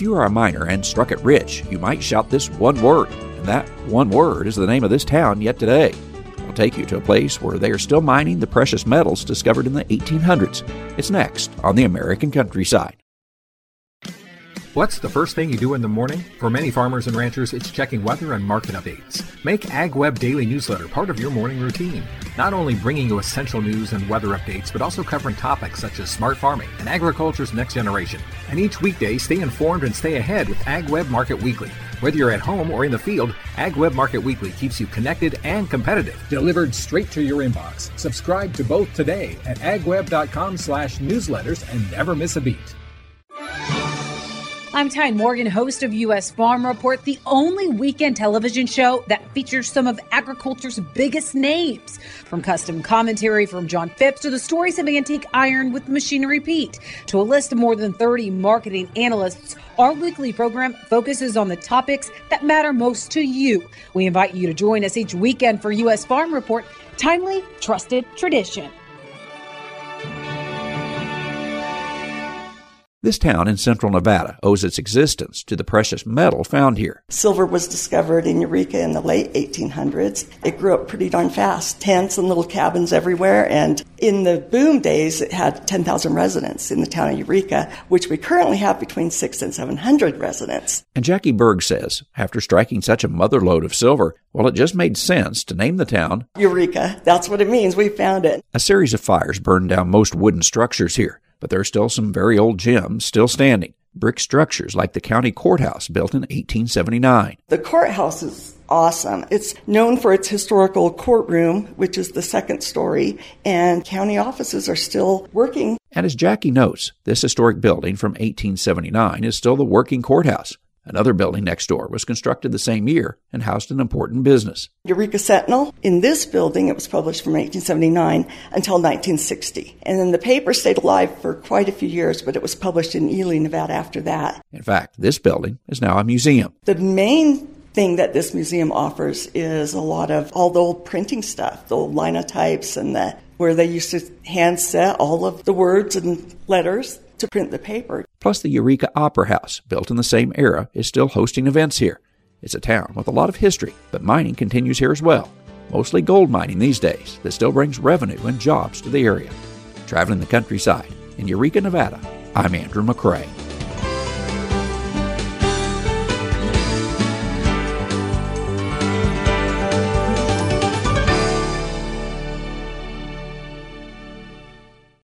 you are a miner and struck it rich, you might shout this one word, and that one word is the name of this town yet today. I'll take you to a place where they are still mining the precious metals discovered in the 1800s. It's next on the American Countryside. What's the first thing you do in the morning? For many farmers and ranchers, it's checking weather and market updates. Make AgWeb Daily Newsletter part of your morning routine. Not only bringing you essential news and weather updates, but also covering topics such as smart farming and agriculture's next generation. And each weekday, stay informed and stay ahead with AgWeb Market Weekly. Whether you're at home or in the field, AgWeb Market Weekly keeps you connected and competitive. Delivered straight to your inbox. Subscribe to both today at agweb.com/newsletters and never miss a beat. I'm Tyne Morgan, host of U.S. Farm Report, the only weekend television show that features some of agriculture's biggest names. From custom commentary from John Phipps to the stories of Antique Iron with Machinery Pete to a list of more than 30 marketing analysts, our weekly program focuses on the topics that matter most to you. We invite you to join us each weekend for U.S. Farm Report, timely, trusted tradition. This town in central Nevada owes its existence to the precious metal found here. Silver was discovered in Eureka in the late 1800s. It grew up pretty darn fast, tents and little cabins everywhere, and in the boom days it had 10,000 residents in the town of Eureka, which we currently have between 600 and 700 residents. And Jackie Berg says, after striking such a motherlode of silver, well, it just made sense to name the town Eureka. That's what it means. We found it. A series of fires burned down most wooden structures here, but there are still some very old gems still standing. Brick structures like the county courthouse built in 1879. The courthouse is awesome. It's known for its historical courtroom, which is the second story, and county offices are still working. And as Jackie notes, this historic building from 1879 is still the working courthouse. Another building next door was constructed the same year and housed an important business. Eureka Sentinel. In this building, it was published from 1879 until 1960. And then the paper stayed alive for quite a few years, but it was published in Ely, Nevada after that. In fact, this building is now a museum. The main thing that this museum offers is a lot of all the old printing stuff, the old linotypes and where they used to hand set all of the words and letters to print the paper. Plus, the Eureka Opera House, built in the same era, is still hosting events here. It's a town with a lot of history, but mining continues here as well. Mostly gold mining these days that still brings revenue and jobs to the area. Traveling the countryside in Eureka, Nevada, I'm Andrew McCrae.